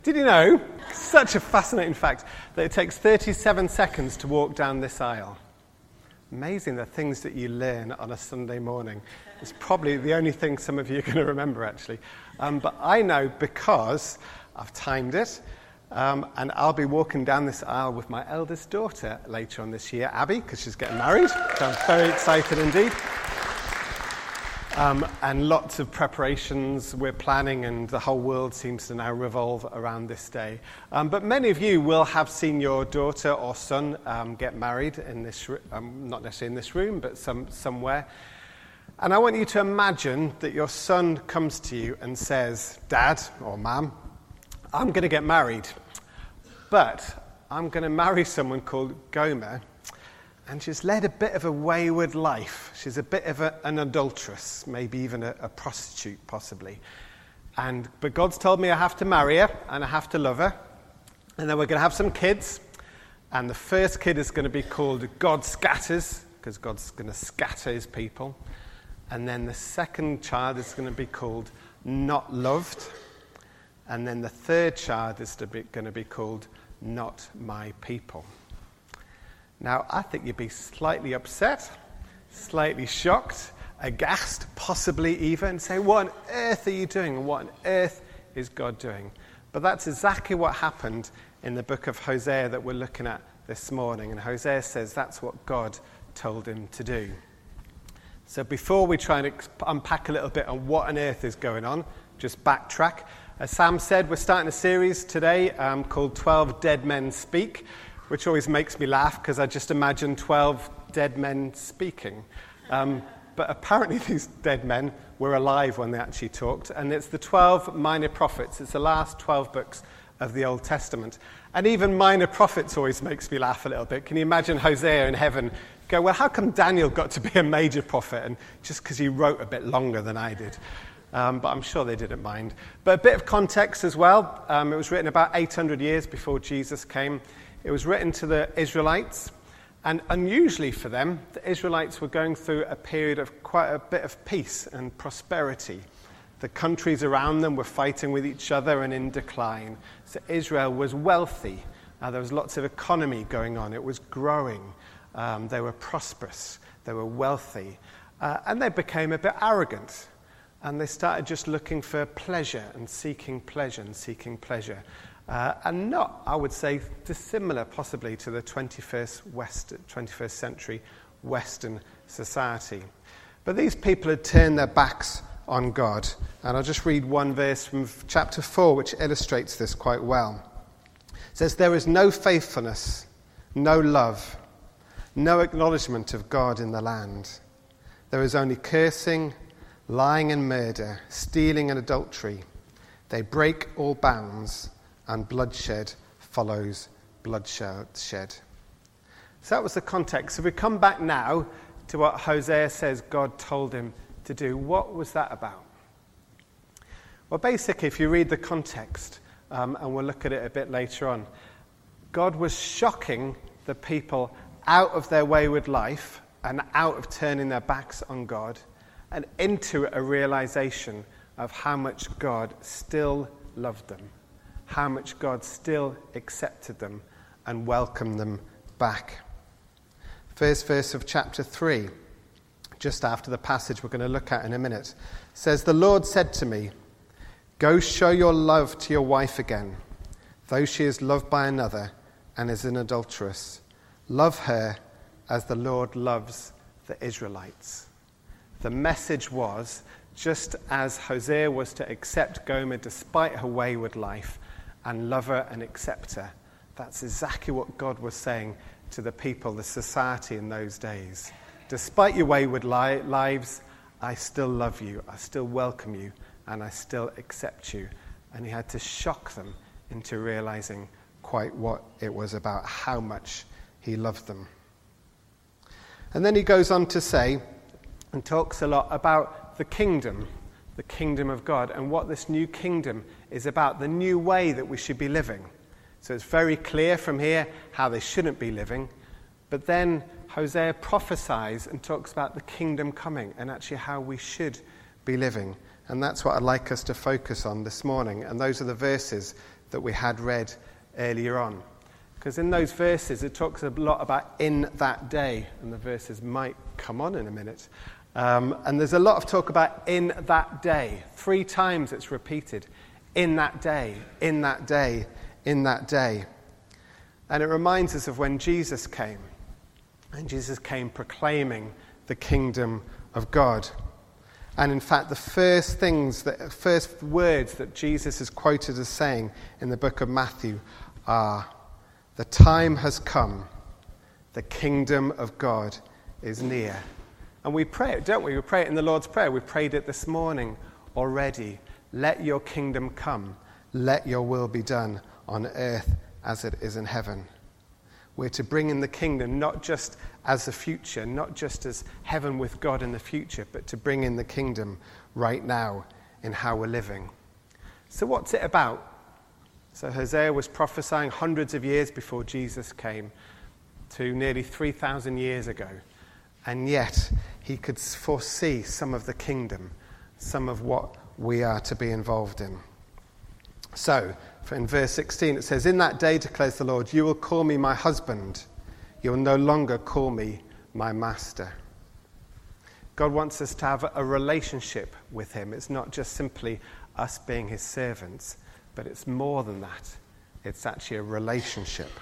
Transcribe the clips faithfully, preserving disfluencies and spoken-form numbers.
Did you know, such a fascinating fact, that it takes thirty-seven seconds to walk down this aisle? Amazing the things that you learn on a Sunday morning. It's probably the only thing some of you are going to remember, actually. Um, but I know because I've timed it, um, and I'll be walking down this aisle with my eldest daughter later on this year, Abby, because she's getting married. So I'm very excited indeed. Um, and lots of preparations we're planning, and the whole world seems to now revolve around this day. Um, but many of you will have seen your daughter or son um, get married in this, um, not necessarily in this room, but some somewhere. And I want you to imagine that your son comes to you and says, "Dad or Mum, I'm going to get married, but I'm going to marry someone called Gomer. And she's led a bit of a wayward life. She's a bit of a, an adulteress, maybe even a, a prostitute, possibly. And but God's told me I have to marry her, and I have to love her. And then we're going to have some kids. And the first kid is going to be called God Scatters, because God's going to scatter his people. And then the second child is going to be called Not Loved. And then the third child is to be, going to be called Not My People." Now, I think you'd be slightly upset, slightly shocked, aghast, possibly even, and say, what on earth are you doing? And what on earth is God doing? But that's exactly what happened in the book of Hosea that we're looking at this morning. And Hosea says that's what God told him to do. So before we try and unpack a little bit on what on earth is going on, just backtrack. As Sam said, we're starting a series today um, called twelve Dead Men Speak, which always makes me laugh because I just imagine twelve dead men speaking. Um, but apparently these dead men were alive when they actually talked, and it's the twelve minor prophets. It's the last twelve books of the Old Testament. And even minor prophets always makes me laugh a little bit. Can you imagine Hosea in heaven go, well, how come Daniel got to be a major prophet? And just because he wrote a bit longer than I did. Um, but I'm sure they didn't mind. But a bit of context as well. Um, it was written about eight hundred years before Jesus came. It was written to the Israelites, and unusually for them, the Israelites were going through a period of quite a bit of peace and prosperity. The countries around them were fighting with each other and in decline. So Israel was wealthy. Uh, there was lots of economy going on. It was growing. Um, they were prosperous. They were wealthy. Uh, and they became a bit arrogant. And they started just looking for pleasure and seeking pleasure and seeking pleasure. Uh, and not, I would say, dissimilar possibly to the twenty-first, West, twenty-first century Western society. But these people had turned their backs on God. And I'll just read one verse from chapter four, which illustrates this quite well. It says, "There is no faithfulness, no love, no acknowledgement of God in the land. There is only cursing, lying and murder, stealing and adultery. They break all bounds, and bloodshed follows bloodshed." So that was the context. So we come back now to what Hosea says God told him to do. What was that about? Well, basically, if you read the context, um, and we'll look at it a bit later on, God was shocking the people out of their wayward life and out of turning their backs on God and into a realization of how much God still loved them, how much God still accepted them and welcomed them back. First verse of chapter three, just after the passage we're going to look at in a minute, says, "The Lord said to me, go show your love to your wife again, though she is loved by another and is an adulteress. Love her as the Lord loves the Israelites." The message was, just as Hosea was to accept Gomer despite her wayward life, and love her and accept her. That's exactly what God was saying to the people, the society in those days. Despite your wayward li- lives, I still love you, I still welcome you, and I still accept you. And he had to shock them into realizing quite what it was about, how much he loved them. And then he goes on to say, and talks a lot about the kingdom, the kingdom of God, and what this new kingdom is about, the new way that we should be living. So it's very clear from here how they shouldn't be living. But then Hosea prophesies and talks about the kingdom coming and actually how we should be living. And that's what I'd like us to focus on this morning. And those are the verses that we had read earlier on. Because in those verses, it talks a lot about in that day, and the verses might come on in a minute. Um, and there's a lot of talk about in that day. Three times it's repeated. In that day, in that day, in that day. And it reminds us of when Jesus came. And Jesus came proclaiming the kingdom of God. And in fact, the first things, that, first words that Jesus is quoted as saying in the book of Matthew are, "The time has come, the kingdom of God is near." And we pray it, don't we? We pray it in the Lord's Prayer. We prayed it this morning already. Let your kingdom come. Let your will be done on earth as it is in heaven. We're to bring in the kingdom not just as the future, not just as heaven with God in the future, but to bring in the kingdom right now in how we're living. So what's it about? So Hosea was prophesying hundreds of years before Jesus came, to nearly three thousand years ago. And yet he could foresee some of the kingdom, some of what we are to be involved in. So, in verse sixteen, it says, "In that day, declares the Lord, you will call me my husband. You will no longer call me my master." God wants us to have a relationship with him. It's not just simply us being his servants, but it's more than that. It's actually a relationship.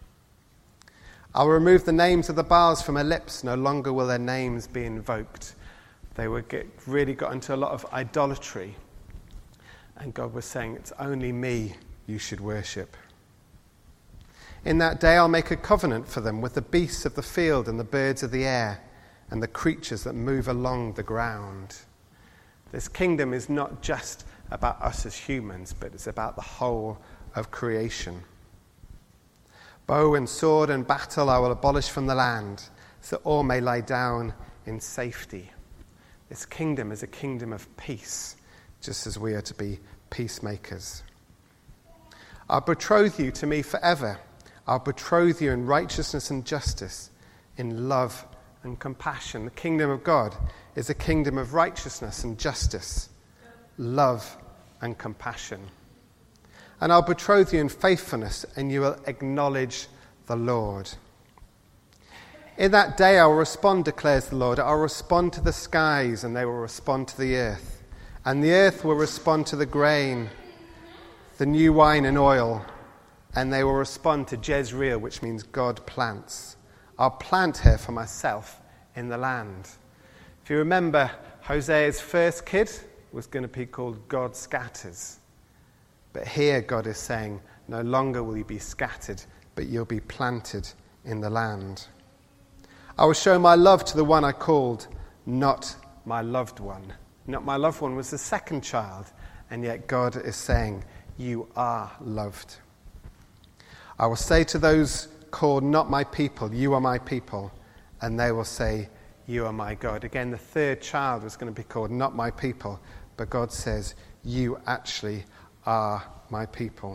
"I'll remove the names of the Baals from her lips. No longer will their names be invoked." They were get, really got into a lot of idolatry. And God was saying, it's only me you should worship. "In that day I'll make a covenant for them with the beasts of the field and the birds of the air and the creatures that move along the ground." This kingdom is not just about us as humans, but it's about the whole of creation. "Bow and sword and battle I will abolish from the land, so that all may lie down in safety." This kingdom is a kingdom of peace, just as we are to be peacemakers. "I'll betroth you to me forever. I'll betroth you in righteousness and justice, in love and compassion." The kingdom of God is a kingdom of righteousness and justice, love and compassion. "And I'll betroth you in faithfulness, and you will acknowledge the Lord." "In that day I will respond, declares the Lord. I'll respond to the skies, and they will respond to the earth. And the earth will respond to the grain, the new wine and oil, and they will respond to Jezreel, which means God plants. I'll plant her for myself in the land. If you remember, Hosea's first kid was going to be called God Scatters. But here God is saying, no longer will you be scattered, but you'll be planted in the land. I will show my love to the one I called, not my loved one. Not my loved one was the second child, and yet God is saying, you are loved. I will say to those called not my people, you are my people, and they will say, you are my God. Again, the third child was going to be called not my people, but God says, you actually are my people.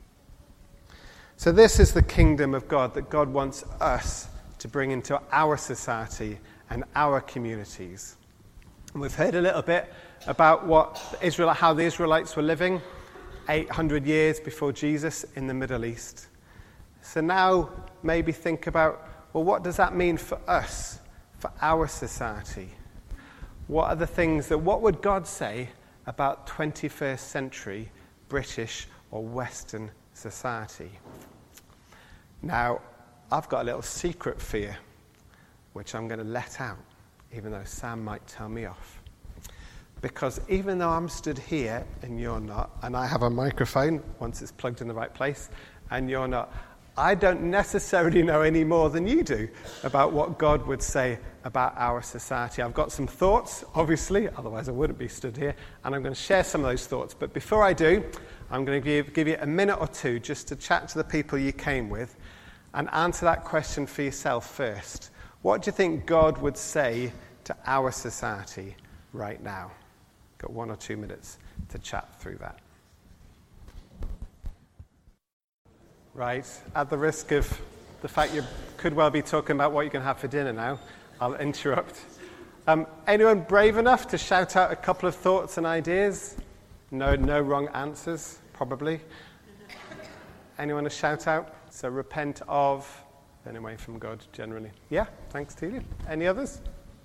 So this is the kingdom of God that God wants us to bring into our society and our communities. And we've heard a little bit about what Israel, how the Israelites were living eight hundred years before Jesus in the Middle East. So now maybe think about, well, what does that mean for us, for our society? What are the things that, what would God say about twenty-first century British or Western society? Now, I've got a little secret fear, which I'm going to let out, even though Sam might tell me off. Because even though I'm stood here and you're not, and I have a microphone once it's plugged in the right place, and you're not, I don't necessarily know any more than you do about what God would say about our society. I've got some thoughts, obviously, otherwise I wouldn't be stood here, and I'm going to share some of those thoughts. But before I do, I'm going to give, give you a minute or two just to chat to the people you came with and answer that question for yourself first. What do you think God would say to our society right now? Got one or two minutes to chat through that. Right, at the risk of the fact you could well be talking about what you're going to have for dinner now, I'll interrupt. Um, anyone brave enough to shout out a couple of thoughts and ideas? No, no wrong answers, probably. anyone a shout out? So repent of, turn away from God generally. Yeah, thanks to you. Any others?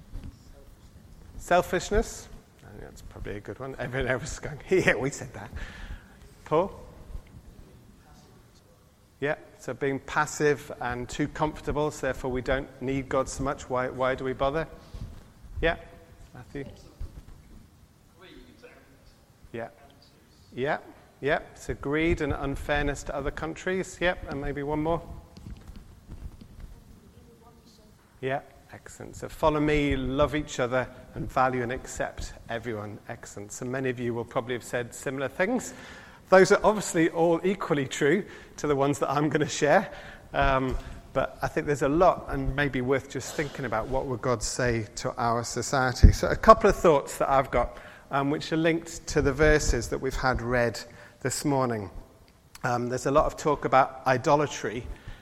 Selfishness. I think that's probably a good one. Everyone else is going, yeah, we said that. Paul? Yeah, so being passive and too comfortable, so therefore we don't need God so much. Why, why do we bother? Yeah, Matthew? Yeah. Yeah, yeah. So greed and unfairness to other countries. Yep, and maybe one more. Yeah, excellent. So follow me, love each other, and value and accept everyone. Excellent. So many of you will probably have said similar things. Those are obviously all equally true to the ones that I'm going to share. Um, but I think there's a lot and maybe worth just thinking about what would God say to our society. So a couple of thoughts that I've got, um, which are linked to the verses that we've had read this morning. Um, there's a lot of talk about idolatry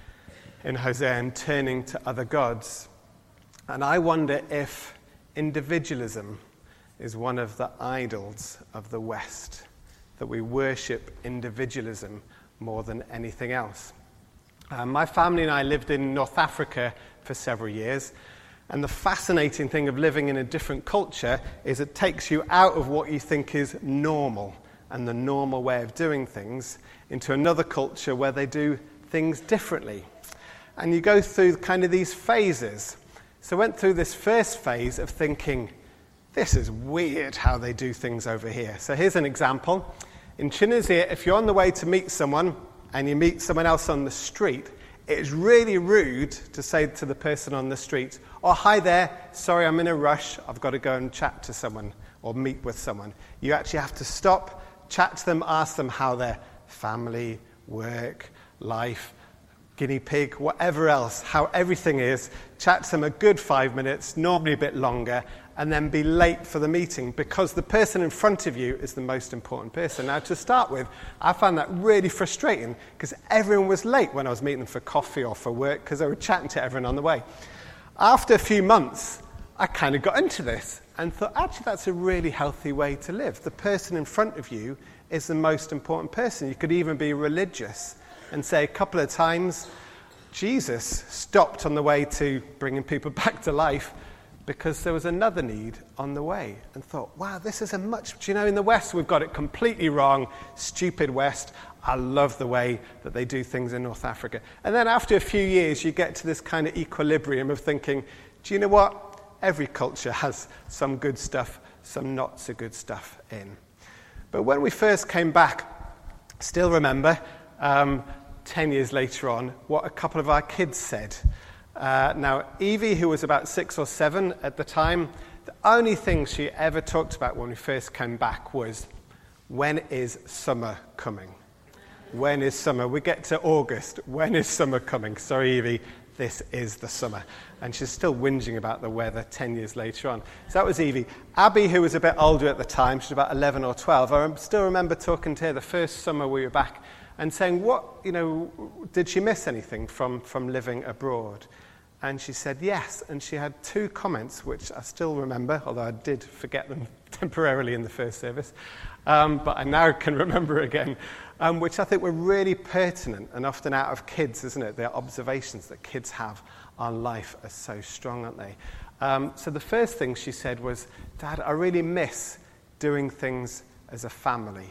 in Hosea and turning to other gods. And I wonder if individualism is one of the idols of the West, that we worship individualism more than anything else. Uh, my family and I lived in North Africa for several years, and the fascinating thing of living in a different culture is it takes you out of what you think is normal and the normal way of doing things into another culture where they do things differently. And you go through kind of these phases. So I went through this first phase of thinking, this is weird how they do things over here. So here's an example. In Tunisia, if you're on the way to meet someone and you meet someone else on the street, it's really rude to say to the person on the street, oh, hi there, sorry, I'm in a rush, I've got to go and chat to someone or meet with someone. You actually have to stop, chat to them, ask them how their family, work, life, guinea pig, whatever else, how everything is, chat to them a good five minutes, normally a bit longer, and then be late for the meeting because the person in front of you is the most important person. Now, to start with, I found that really frustrating because everyone was late when I was meeting them for coffee or for work because they were chatting to everyone on the way. After a few months, I kind of got into this and thought, actually, that's a really healthy way to live. The person in front of you is the most important person. You could even be religious and say a couple of times, Jesus stopped on the way to bringing people back to life because there was another need on the way, and thought, wow, this is a much... Do you know, in the West, we've got it completely wrong, stupid West. I love the way that they do things in North Africa. And then after a few years, you get to this kind of equilibrium of thinking, do you know what? Every culture has some good stuff, some not so good stuff in. But when we first came back, still remember, um, ten years later on, what a couple of our kids said. Uh, now, Evie, who was about six or seven at the time, the only thing she ever talked about when we first came back was, when is summer coming? When is summer? We get to August. When is summer coming? Sorry, Evie, this is the summer. And she's still whinging about the weather ten years later on. So that was Evie. Abby, who was a bit older at the time, she was about eleven or twelve. I still remember talking to her the first summer we were back and saying, what, you know, did she miss anything from, from living abroad? And she said yes, and she had two comments, which I still remember, although I did forget them temporarily in the first service, um, but I now can remember again, um, which I think were really pertinent and often out of kids, isn't it? Their observations that kids have on life are so strong, aren't they? Um, so the first thing she said was, Dad, I really miss doing things as a family.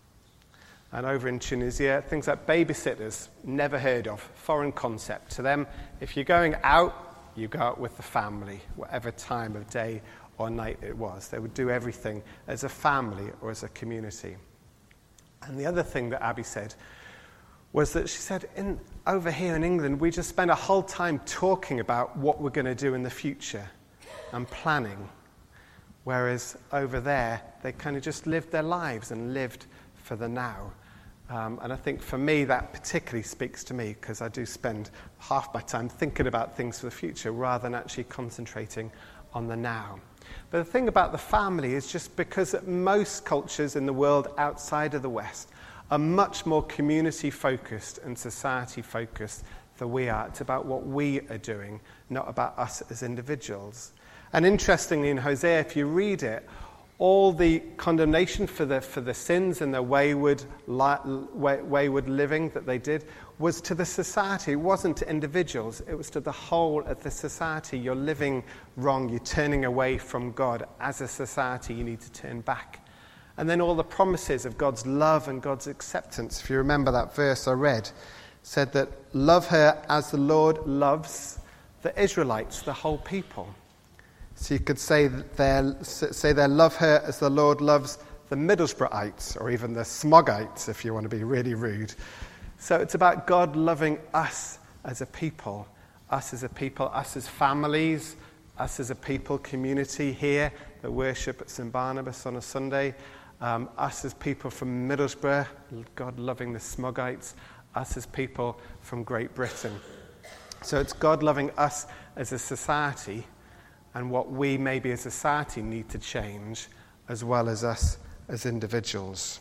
And over in Tunisia, things like babysitters, never heard of, foreign concept. To them, if you're going out, you go out with the family, whatever time of day or night it was. They would do everything as a family or as a community. And the other thing that Abby said was that she said, in, over here in England, we just spend a whole time talking about what we're going to do in the future and planning. Whereas over there, they kind of just lived their lives and lived for the now. Um, and I think for me that particularly speaks to me because I do spend half my time thinking about things for the future rather than actually concentrating on the now. But the thing about the family is just because most cultures in the world outside of the West are much more community focused and society focused than we are. It's about what we are doing, not about us as individuals. And interestingly in Hosea, if you read it, all the condemnation for the, for the sins and the wayward, li- way, wayward living that they did was to the society. It wasn't to individuals. It was to the whole of the society. You're living wrong. You're turning away from God. As a society, you need to turn back. And then all the promises of God's love and God's acceptance. If you remember that verse I read, said that love her as the Lord loves the Israelites, the whole people. So you could say that they say they love her as the Lord loves the Middlesbroughites, or even the Smogites, if you want to be really rude. So it's about God loving us as a people, us as a people, us as families, us as a people community here that worship at Saint Barnabas on a Sunday, um, us as people from Middlesbrough, God loving the Smogites, us as people from Great Britain. So it's God loving us as a society, and what we maybe as a society need to change, as well as us as individuals.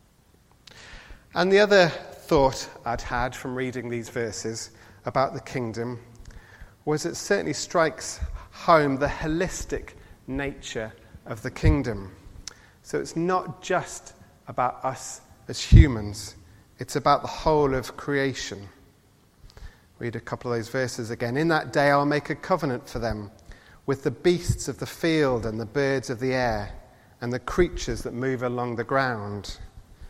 And the other thought I'd had from reading these verses about the kingdom was it certainly strikes home the holistic nature of the kingdom. So it's not just about us as humans, it's about the whole of creation. Read a couple of those verses again. In that day I'll make a covenant for them with the beasts of the field and the birds of the air and the creatures that move along the ground.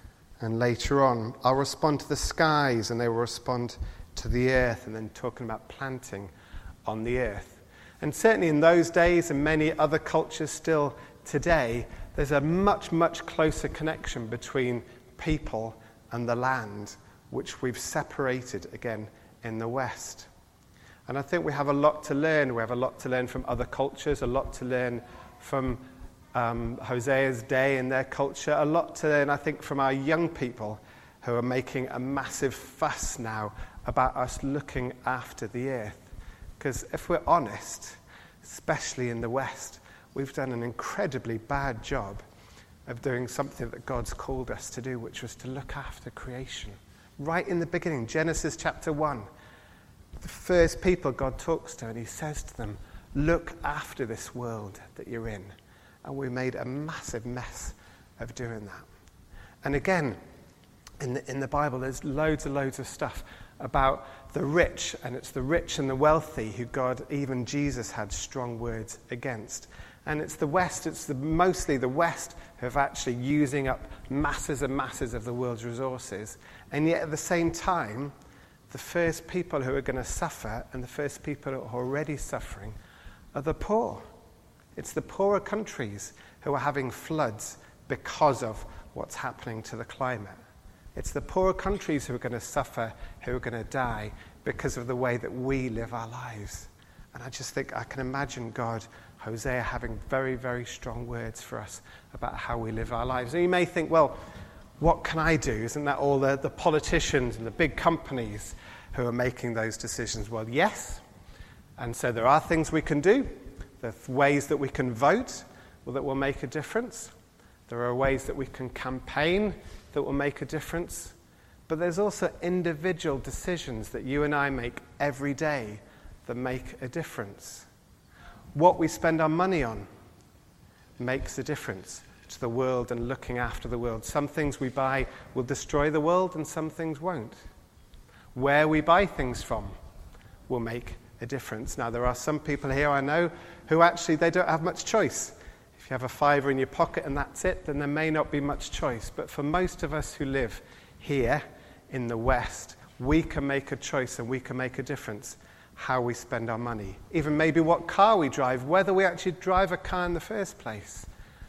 And later on, I'll respond to the skies and they will respond to the earth, and then talking about planting on the earth. And certainly in those days and many other cultures still today, there's a much, much closer connection between people and the land, which we've separated again in the West. And I think we have a lot to learn. We have a lot to learn from other cultures, a lot to learn from um, Hosea's day and their culture, a lot to learn, I think, from our young people who are making a massive fuss now about us looking after the earth. Because if we're honest, especially in the West, we've done an incredibly bad job of doing something that God's called us to do, which was to look after creation. Right in the beginning, Genesis chapter one, the first people God talks to, and he says to them, look after this world that you're in. And we made a massive mess of doing that. And again, in the, in the Bible, there's loads and loads of stuff about the rich, and it's the rich and the wealthy who God, even Jesus, had strong words against. And it's the West, it's the, mostly the West who are actually using up masses and masses of the world's resources. And yet at the same time, the first people who are going to suffer, and the first people who are already suffering, are the poor. It's the poorer countries who are having floods because of what's happening to the climate. It's the poorer countries who are going to suffer, who are going to die because of the way that we live our lives. And I just think I can imagine God, Hosea, having very, very strong words for us about how we live our lives. And you may think, well, what can I do? Isn't that all the, the politicians and the big companies who are making those decisions? Well, yes. And so there are things we can do. There are ways that we can vote that will make a difference. There are ways that we can campaign that will make a difference. But there's also individual decisions that you and I make every day that make a difference. What we spend our money on makes a difference to the world and looking after the world. Some things we buy will destroy the world and some things won't. Where we buy things from will make a difference. Now, there are some people here I know who actually, they don't have much choice. If you have a fiver in your pocket and that's it, then there may not be much choice. But for most of us who live here in the West, we can make a choice and we can make a difference how we spend our money. Even maybe what car we drive, whether we actually drive a car in the first place.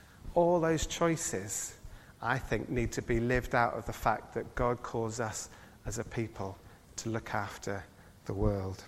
All those choices, I think, need to be lived out of the fact that God calls us as a people to look after the world.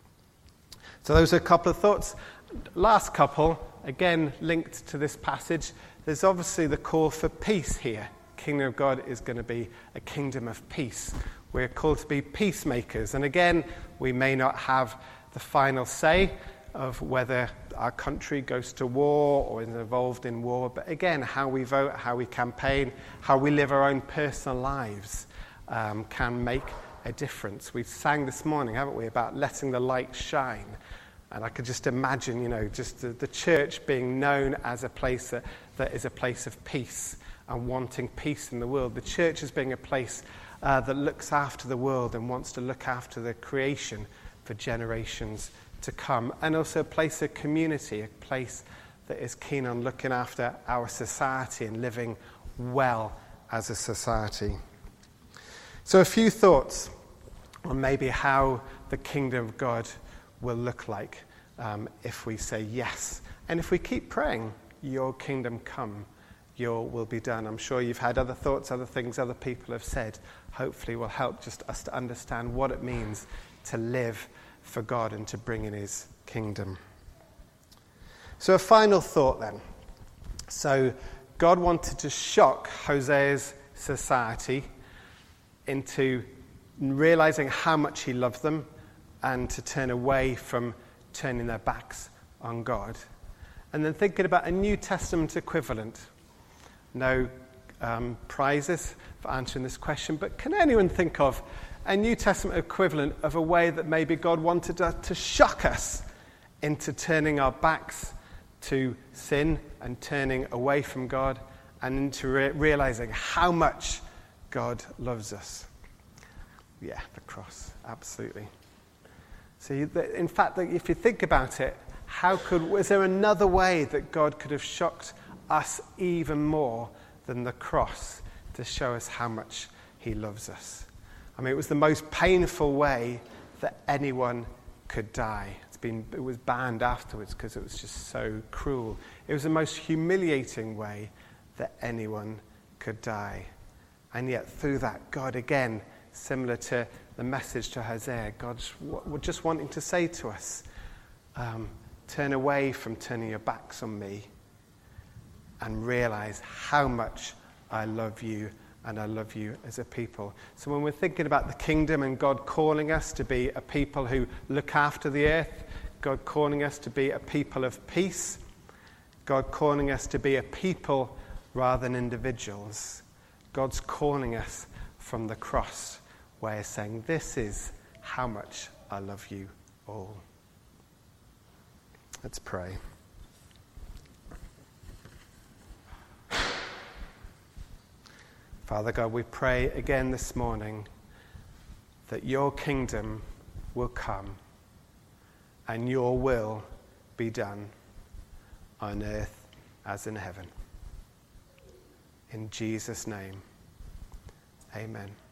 So those are a couple of thoughts. Last couple, again linked to this passage, there's obviously the call for peace here. Kingdom of God is going to be a kingdom of peace. We're called to be peacemakers. And again, we may not have the final say of whether our country goes to war or is involved in war. But again, how we vote, how we campaign, how we live our own personal lives um, can make a difference. We sang this morning, haven't we, about letting the light shine. And I could just imagine, you know, just the, the church being known as a place that, that is a place of peace and wanting peace in the world. The church as being a place uh, that looks after the world and wants to look after the creation for generations to come. And also a place of community, a place that is keen on looking after our society and living well as a society. So a few thoughts on maybe how the kingdom of God will look like um, if we say yes. And if we keep praying, your kingdom come, your will be done. I'm sure you've had other thoughts, other things other people have said. Hopefully will help just us to understand what it means to live for God and to bring in his kingdom. So a final thought then. So God wanted to shock Hosea's society into realizing how much he loved them and to turn away from turning their backs on God. And then thinking about a New Testament equivalent. No um, prizes for answering this question, but can anyone think of a New Testament equivalent of a way that maybe God wanted to, to shock us into turning our backs to sin and turning away from God and into re- realizing how much God loves us? Yeah, the cross, absolutely. So, you, in fact, if you think about it, how could, was there another way that God could have shocked us even more than the cross to show us how much he loves us? I mean, it was the most painful way that anyone could die. It's been, it was banned afterwards because it was just so cruel. It was the most humiliating way that anyone could die. And yet through that, God again, similar to the message to Hosea, God's just wanting to say to us, um, turn away from turning your backs on me and realize how much I love you and I love you as a people. So when we're thinking about the kingdom and God calling us to be a people who look after the earth, God calling us to be a people of peace, God calling us to be a people rather than individuals, God's calling us from the cross way of saying, this is how much I love you all. Let's pray. Father God, we pray again this morning that your kingdom will come and your will be done on earth as in heaven. In Jesus' name, amen.